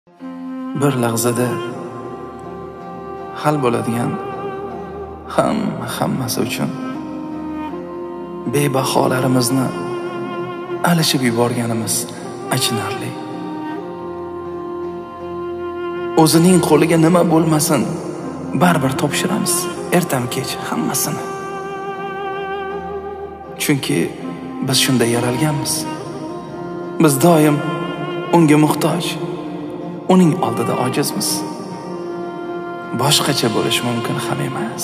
Bir lahzada hal bo'ladigan hammasi uchun bebaholarimizni alishib yuborganimiz achinarli. O'zining qo'liga nima bo'lmasin, baribir topshiramiz, ertam-kech hammasini. Chunki biz shunday yaralganmiz. Biz doim unga muhtoj, uning oldida ojizmiz. Boshqacha bo'lish mumkin ham emas.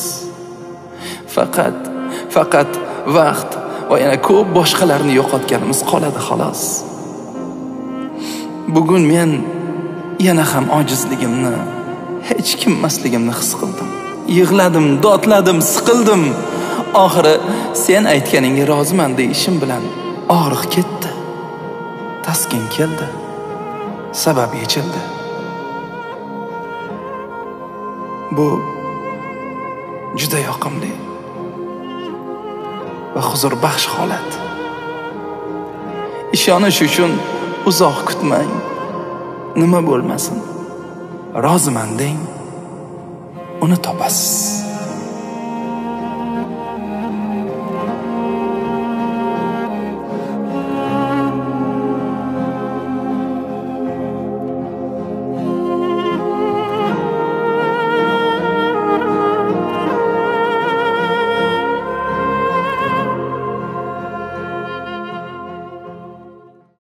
Faqat vaqt va yana ko'p boshqalarni yo'qotganimiz qoladi xolos. Bugun men yana ham ojizligimni, hech kim emasligimni his qildim. Yig'ladim, dodladim, siqildim. Oxiri sen aytganingga roziman deyishim bilan og'riq ketdi. Taskin keldi. Sabab yechildi. Bu juda yoqimli va huzur baxsh holat. Ishonish uchun uzoq kutmang. Nima bo'lmasin, roziman deng, uni topasiz.